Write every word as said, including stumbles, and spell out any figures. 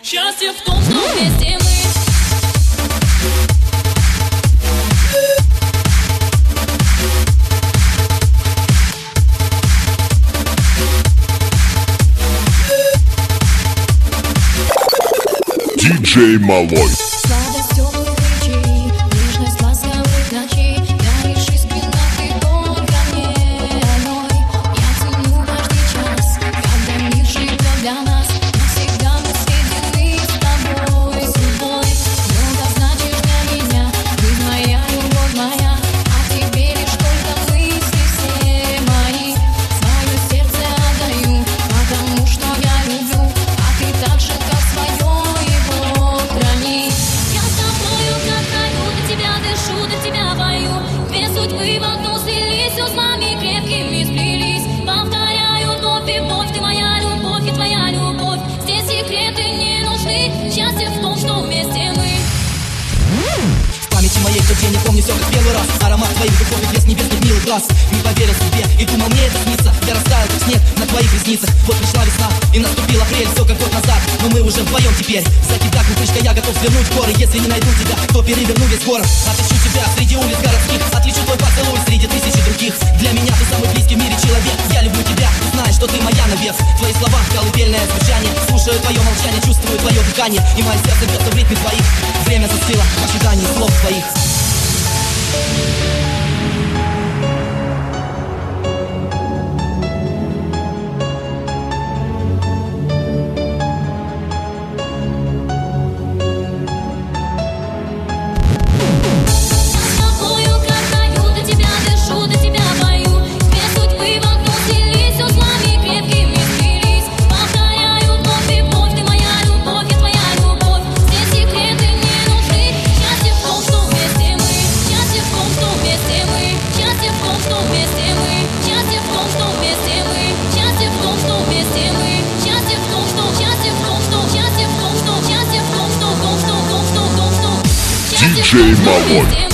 Счастье в том, что вместе мы. диджей Малой. Сладость теплых речей, нежность ласковых ночей. Даришь искренно ты только мне одной. Я ценю каждый час, когда мир живет для нас. Навсегда мы соединены с тобой судьбой. Много значишь для меня, ты моя любовь моя. А тебе лишь только мысли все мои. Свое сердце отдаю, потому что я люблю. А ты так же, как свое. Судьбы в одну слились, узлами крепкими сплелись. Повторяю вновь и вновь, ты моя любовь и твоя любовь. Здесь секреты не нужны, счастье в том, что вместе мы. В памяти моей тот день, не помню все как первый раз. Аромат твоих духов и блеск небесных милых глаз. Не поверил себе и думал, мне это снится. Я растаял, как снег на твоих ресницах. Вот пришла весна и наступил апрель, все как год назад. Но мы уже вдвоем теперь. За тебя, крутышка, я готов свернуть горы. Если не найду тебя, то переверну весь город. Отыщу тебя среди улиц городских. Отличу твой поцелуй среди тысячи других. Для меня ты самый близкий в мире человек. Я люблю тебя, знаешь, что ты моя навек. Твои слова, колыбельное звучание. Слушаю твое молчание, чувствую твое дыхание. И мое сердце бьется в ритме твоих. Время застыло в ожидании слов твоих. диджей Малой.